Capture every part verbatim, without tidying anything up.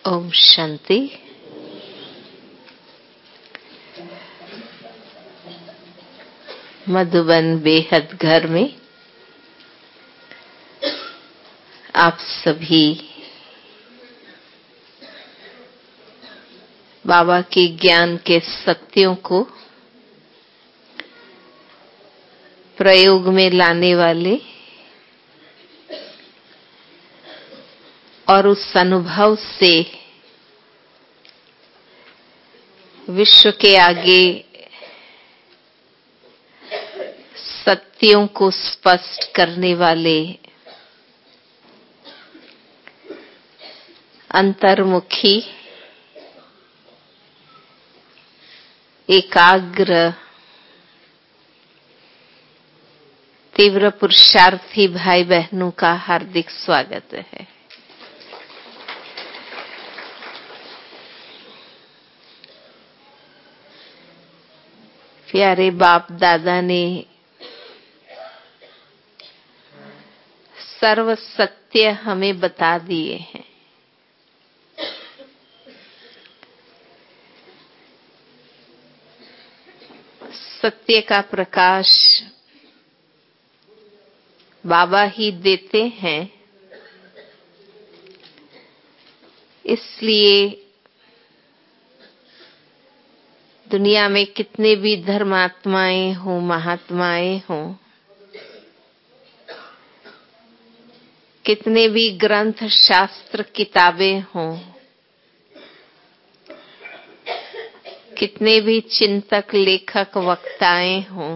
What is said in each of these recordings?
ओम शांति। मधुबन बेहद घर में आप सभी बाबा के ज्ञान के सत्यों को प्रयोग में लाने वाले और उस अनुभव से विश्व के आगे सत्यों को स्पष्ट करने वाले अंतर्मुखी एकाग्र तीव्र पुरुषार्थी भाई बहनों का हार्दिक स्वागत है। प्यारे बाप दादा ने सर्व सत्य हमें बता दिए हैं। सत्य का प्रकाश बाबा ही देते हैं, इसलिए दुनिया में कितने भी धर्मात्माएं हों, महात्माएं हों, कितने भी ग्रंथ शास्त्र किताबें हों, कितने भी चिंतक लेखक वक्ताएं हों,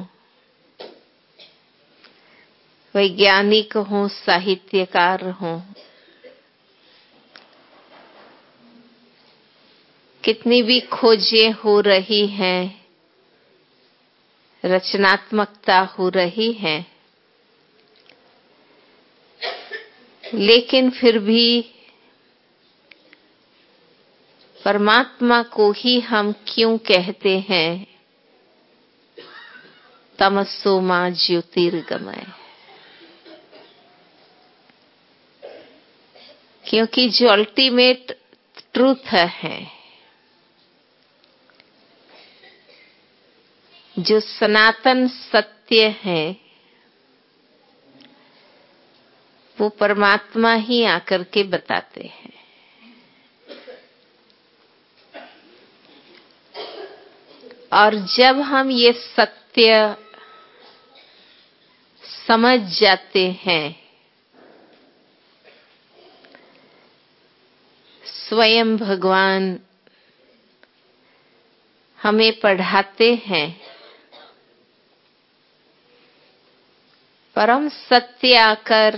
वैज्ञानिक हों, साहित्यकार हों, कितनी भी खोजें हो रही हैं, रचनात्मकता हो रही है, लेकिन फिर भी परमात्मा को ही हम क्यों कहते हैं तमसो मां ज्योतिर्गमय? क्योंकि जो अल्टीमेट ट्रूथ है, जो सनातन सत्य है, वो परमात्मा ही आकर के बताते हैं। और जब हम ये सत्य समझ जाते हैं, स्वयं भगवान हमें पढ़ाते हैं, परम सत्य आकर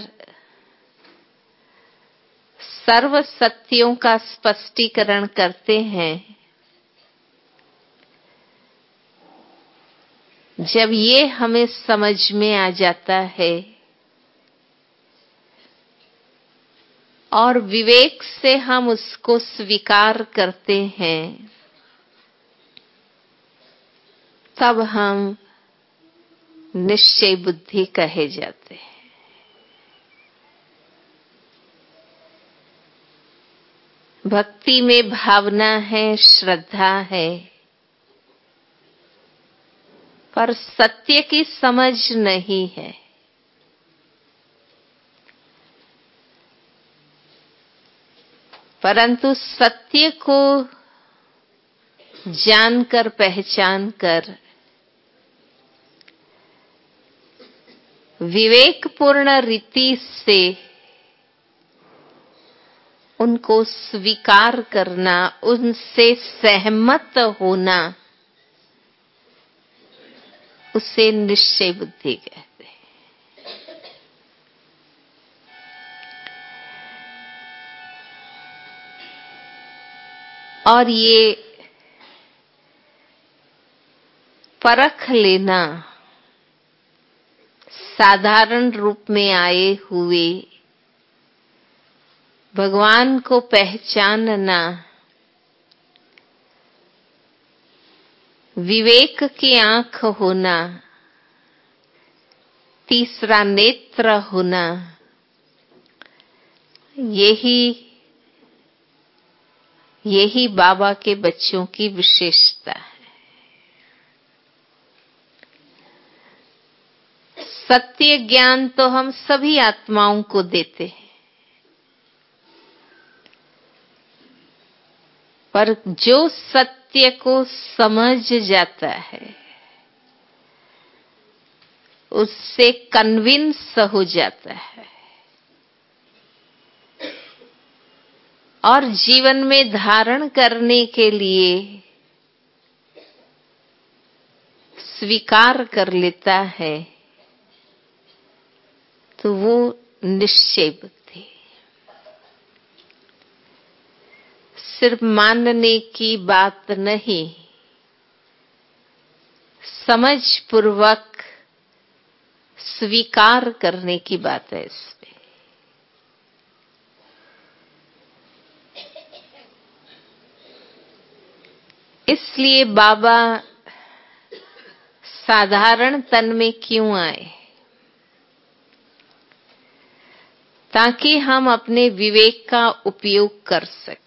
सर्व सत्यों का स्पष्टीकरण करते हैं। जब ये हमें समझ में आ जाता है और विवेक से हम उसको स्वीकार करते हैं, तब हम निश्चय बुद्धि कहे जाते हैं। भक्ति में भावना है, श्रद्धा है, पर सत्य की समझ नहीं है। परंतु सत्य को जानकर, पहचान कर विवेकपूर्ण रीति से उनको स्वीकार करना, उनसे सहमत होना, उसे निश्चय बुद्धि कहते हैं। और ये परख लेना, साधारण रूप में आए हुए भगवान को पहचानना, विवेक की आंख होना, तीसरा नेत्र होना, यही यही बाबा के बच्चों की विशेषता है। सत्य ज्ञान तो हम सभी आत्माओं को देते हैं, पर जो सत्य को समझ जाता है, उससे कन्विंस हो जाता है और जीवन में धारण करने के लिए स्वीकार कर लेता है, तो वो निश्चय बुद्धि। सिर्फ मानने की बात नहीं, समझ पूर्वक स्वीकार करने की बात है इसमें। इसलिए बाबा साधारण तन में क्यों आए? ताकि हम अपने विवेक का उपयोग कर सकें।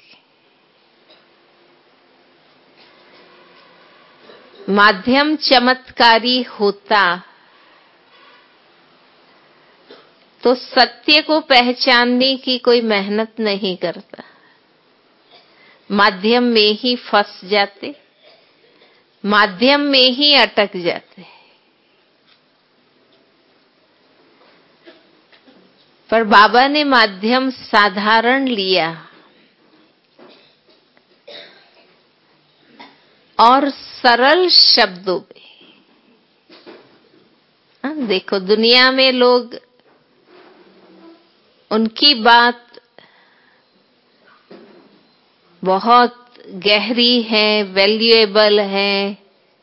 माध्यम चमत्कारी होता तो सत्य को पहचानने की कोई मेहनत नहीं करता, माध्यम में ही फंस जाते, माध्यम में ही अटक जाते। पर बाबा ने माध्यम साधारण लिया और सरल शब्दों में। हाँ, देखो दुनिया में लोग उनकी बात बहुत गहरी है, वैल्यूएबल है,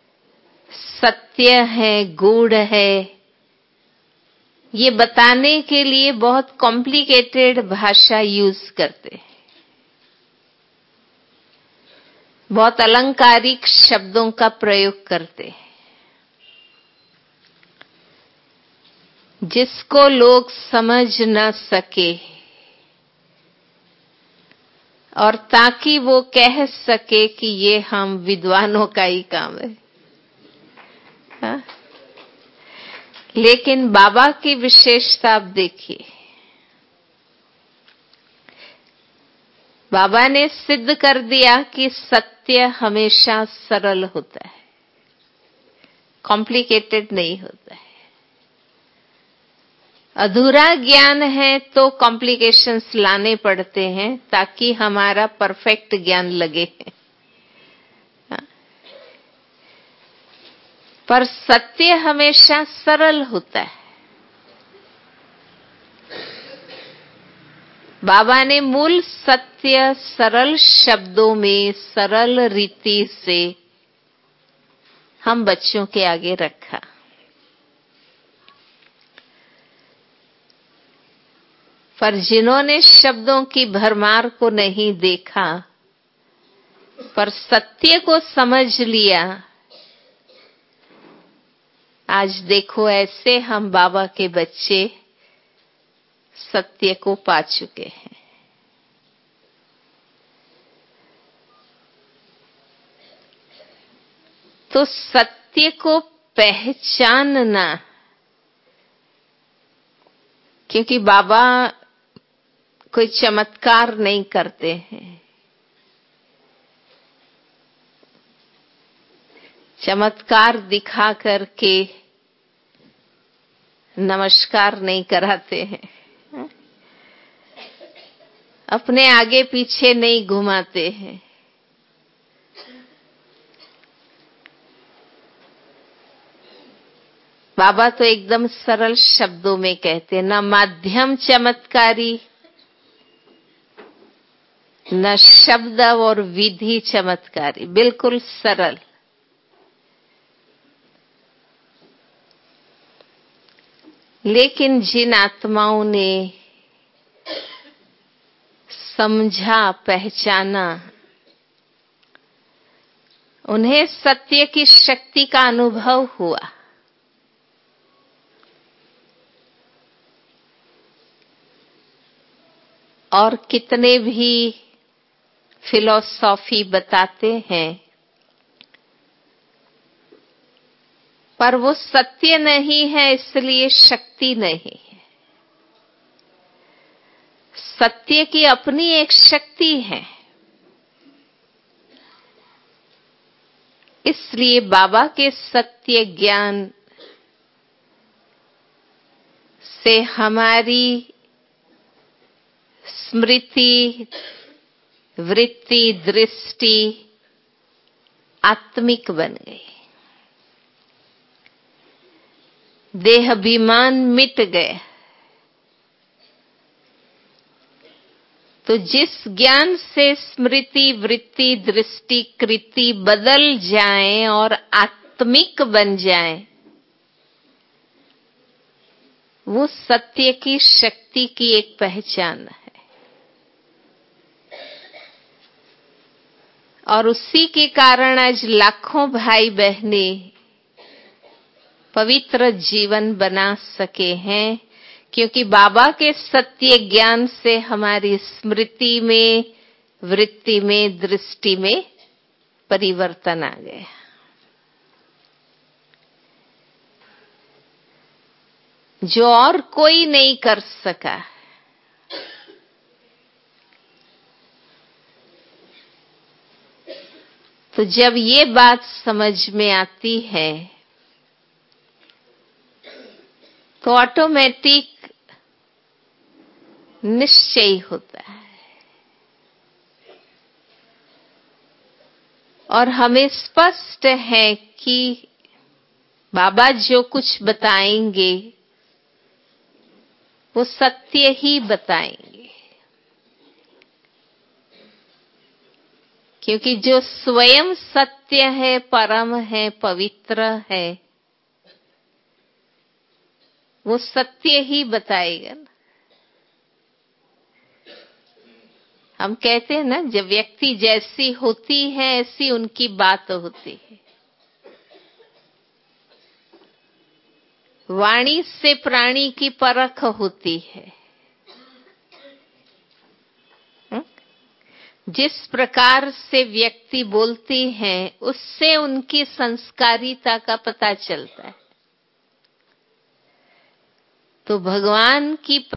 सत्य है, गूढ़ है, ये बताने के लिए बहुत कॉम्प्लिकेटेड भाषा यूज करते हैं, बहुत अलंकारिक शब्दों का प्रयोग करते हैं, जिसको लोग समझ न सके और ताकि वो कह सके कि ये हम विद्वानों का ही काम है। हाँ? लेकिन बाबा की विशेषता आप देखिए, बाबा ने सिद्ध कर दिया कि सत्य हमेशा सरल होता है, कॉम्प्लिकेटेड नहीं होता है। अधूरा ज्ञान है तो कॉम्प्लिकेशंस लाने पड़ते हैं ताकि हमारा परफेक्ट ज्ञान लगे। पर सत्य हमेशा सरल होता है। बाबा ने मूल सत्य सरल शब्दों में, सरल रीति से हम बच्चों के आगे रखा। पर जिन्होंने शब्दों की भरमार को नहीं देखा, पर सत्य को समझ लिया, आज देखो ऐसे हम बाबा के बच्चे सत्य को पा चुके हैं। तो सत्य को पहचानना, क्योंकि बाबा कोई चमत्कार नहीं करते हैं, चमत्कार दिखा करके नमस्कार नहीं कराते हैं, अपने आगे पीछे नहीं घुमाते हैं। बाबा तो एकदम सरल शब्दों में कहते हैं, न माध्यम चमत्कारी, न शब्द और विधि चमत्कारी, बिल्कुल सरल। लेकिन जिन आत्माओं ने समझा, पहचाना, उन्हें सत्य की शक्ति का अनुभव हुआ। और कितने भी फिलॉसफी बताते हैं, पर वो सत्य नहीं है इसलिए शक्ति नहीं है। सत्य की अपनी एक शक्ति है। इसलिए बाबा के सत्य ज्ञान से हमारी स्मृति, वृत्ति, दृष्टि आत्मिक बन गई। देह अभिमान मिट गया। तो जिस ज्ञान से स्मृति, वृत्ति, दृष्टि, कृति बदल जाएं और आत्मिक बन जाएं, वो सत्य की शक्ति की एक पहचान है। और उसी के कारण आज लाखों भाई बहनें पवित्र जीवन बना सके हैं, क्योंकि बाबा के सत्य ज्ञान से हमारी स्मृति में, वृत्ति में, दृष्टि में परिवर्तन आ गया। जो और कोई नहीं कर सका। तो जब ये बात समझ में आती है तो ऑटोमेटिक निश्चय होता है और हमें स्पष्ट है कि बाबा जो कुछ बताएंगे वो सत्य ही बताएंगे, क्योंकि जो स्वयं सत्य है, परम है, पवित्र है, वो सत्य ही बताएगा ना। हम कहते हैं ना, जब व्यक्ति जैसी होती है ऐसी उनकी बात होती है। वाणी से प्राणी की परख होती है। जिस प्रकार से व्यक्ति बोलती हैं उससे उनकी संस्कारिता का पता चलता है। तो भगवान की